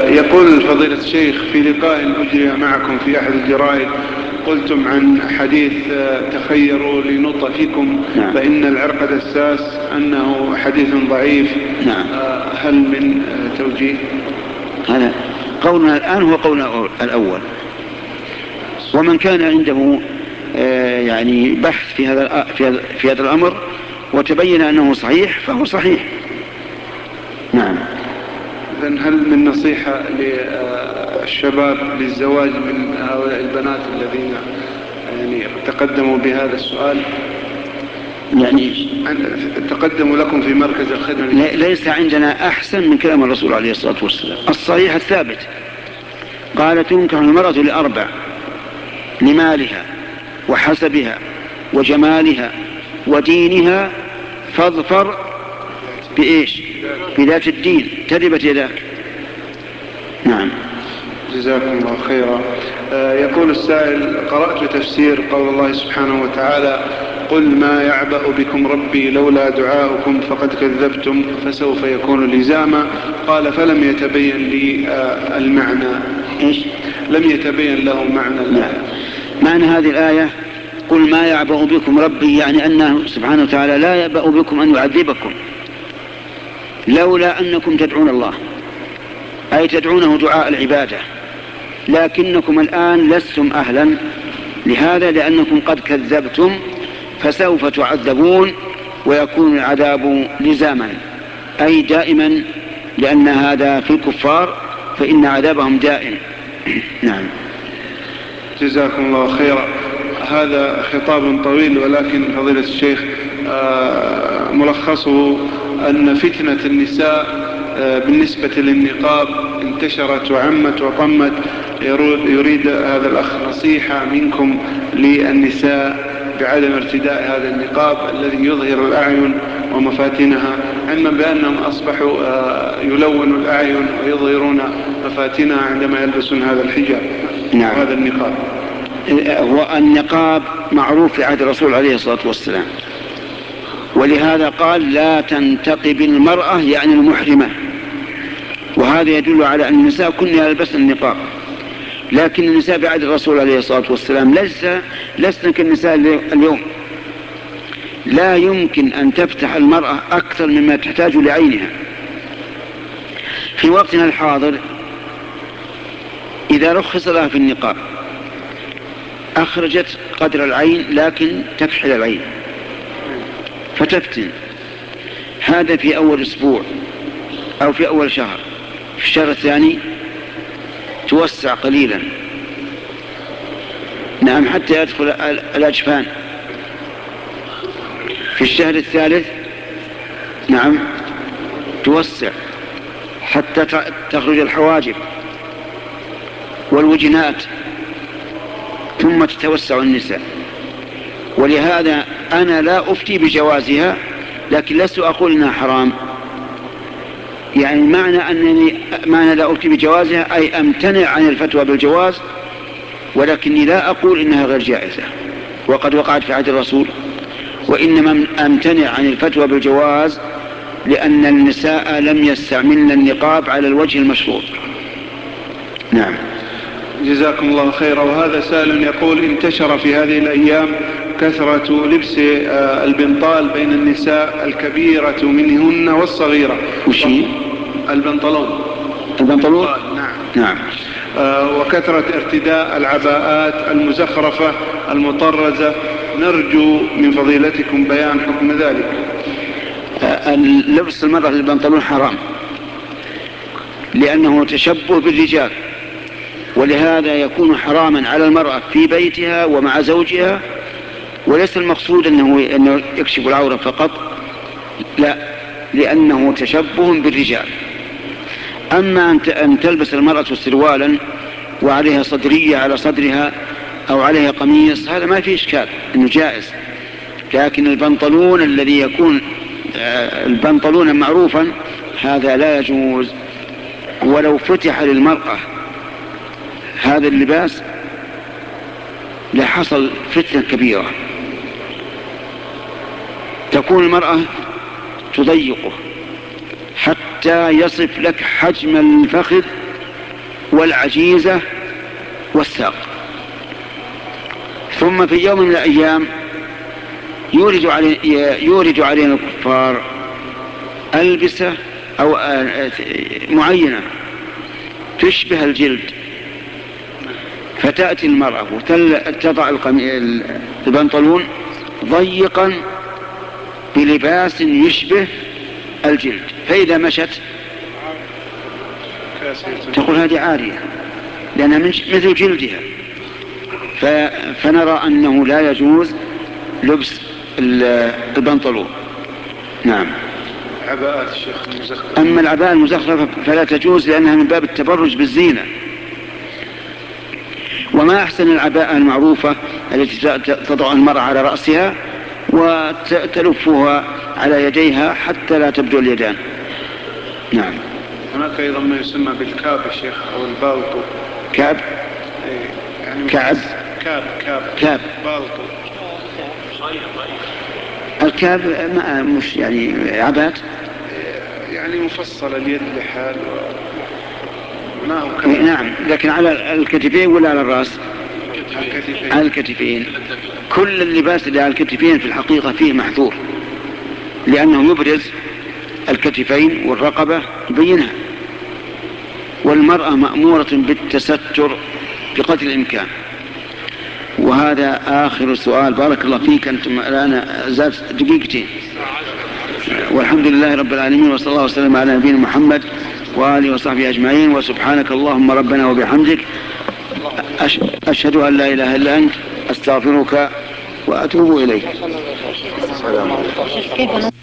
يقول فضيلة الشيخ: في لقاء أجري معكم في أحد الجرائد قلتم عن حديث تخيروا لنطفكم فإن العرق دساس أنه حديث ضعيف. نعم. هل من توجيه؟ هذا قولنا الآن هو قولنا الأول، ومن كان عنده يعني بحث في هذا الأمر وتبين أنه صحيح فهو صحيح. نعم. إذن هل من نصيحة للشباب للزواج من هؤلاء البنات الذين يعني تقدموا بهذا السؤال؟ يعني تقدموا لكم في مركز الخدمة. ليس عندنا أحسن من كلام الرسول عليه الصلاة والسلام الصحيح الثابت. قال: تنكح المرأة لأربع: لمالها وحسبها وجمالها ودينها فاظفر بإيش؟ بذات الدين تربت يداك. نعم. جزاكم الله خيرا. يقول السائل: قرأت تفسير قول الله سبحانه وتعالى: قل ما يعبأ بكم ربي لولا دعاؤكم فقد كذبتم فسوف يكون لزاما. قال: فلم يتبين لي المعنى. إيش؟ لم يتبين له معنى الآية. معنى هذه الآية: قل ما يعبأ بكم ربي، يعني أنه سبحانه وتعالى لا يعبأ بكم أن يعذبكم لولا أنكم تدعون الله، أي تدعونه دعاء العبادة، لكنكم الآن لستم أهلا لهذا لأنكم قد كذبتم فسوف تعذبون ويكون العذاب لزاما، أي دائما، لأن هذا في الكفار فإن عذابهم دائم. نعم. جزاكم الله خيرا. هذا خطاب طويل، ولكن فضيلة الشيخ ملخصه أن فتنة النساء بالنسبة للنقاب انتشرت وعمت وطمت. يريد هذا الأخ نصيحة منكم للنساء بعدم ارتداء هذا النقاب الذي يظهر الأعين ومفاتنها، علما بأنهم أصبحوا يلونوا الأعين ويظهرون مفاتنها عندما يلبسون هذا الحجاب. نعم. وهذا النقاب والنقاب معروف في عهد الرسول عليه الصلاة والسلام، ولهذا قال: لا تنتقب المرأة، يعني المحرمة، وهذا يدل على أن النساء كن يلبسن النقاب. لكن النساء في عهد الرسول عليه الصلاة والسلام لسن كالنساء اليوم. لا يمكن أن تفتح المرأة أكثر مما تحتاج لعينها. في وقتنا الحاضر إذا رخص لها في النقاب أخرجت قدر العين لكن تكحل العين فتفتن. هذا في أول أسبوع أو في أول شهر. في الشهر الثاني توسع قليلا، نعم، حتى يدخل الأجفان. في الشهر الثالث نعم توسع حتى تخرج الحواجب والوجنات، ثم تتوسع النساء. ولهذا أنا لا أفتي بجوازها، لكن لست أقول إنها حرام. يعني معنى لا أفتي بجوازها أي أمتنع عن الفتوى بالجواز، ولكني لا أقول إنها غير جائزة وقد وقعت في عهد الرسول، وإنما أمتنع عن الفتوى بالجواز لأن النساء لم يستعملن النقاب على الوجه المشروع. نعم. جزاكم الله خيرا. وهذا سائل يقول: انتشر في هذه الأيام كثرة لبس البنطال بين النساء الكبيرة منهن والصغيرة. وشي؟ البنطلون. نعم. وكثرة ارتداء العباءات المزخرفة المطرزة. نرجو من فضيلتكم بيان حكم ذلك. لبس المرأة للبنطلون حرام لأنه تشبه بالرجال، ولهذا يكون حراما على المرأة في بيتها ومع زوجها، وليس المقصود أنه يكشف العورة فقط، لا، لأنه تشبه بالرجال. أما أن تلبس المرأة سروالا وعليها صدرية على صدرها أو عليها قميص، هذا ما فيه إشكال أنه جائز. لكن البنطلون الذي يكون البنطلون معروفا هذا لا يجوز. ولو فتح للمرأة هذا اللباس لحصل فتنة كبيرة، تكون المرأة تضيقه حتى يصف لك حجم الفخذ والعجيزة والساق. ثم في يوم من الأيام يورد علينا الكفار ألبسة أو معينة تشبه الجلد، فتأتي المرأة وتضع البنطلون ضيقا بلباس يشبه الجلد، فإذا مشت تقول هذه عارية لأنها مثل جلدها. فنرى أنه لا يجوز لبس البنطلون. نعم. عباءات الشيخ المزخرفة. أما العباءة المزخرفة فلا تجوز لأنها من باب التبرج بالزينة. وما أحسن العباءة المعروفة التي تضع المرأة على رأسها وتلفها على يديها حتى لا تبدو اليدان. نعم. هناك أيضا ما يسمى بالكاب يا شيخ أو البالطو. كاب؟ يعني كعب؟ كاب بالطو. الكاب مش يعني عبات، يعني مفصل اليد لحال ما هو كاب. نعم، لكن على الكتفين ولا على الرأس؟ على الكتفين. كل اللباس اللي على الكتفين في الحقيقة فيه محظور، لأنه يبرز الكتفين والرقبة يبينها، والمرأة مأمورة بالتستر بقدر الإمكان. وهذا آخر سؤال. بارك الله فيك، أنتم الآن زادت دقيقتين. والحمد لله رب العالمين، وصلى الله وسلم على نبينا محمد وآله وصحبه أجمعين. وسبحانك اللهم ربنا وبحمدك، أشهد أن لا إله إلا أنت، أستغفرك وأتوب إليك.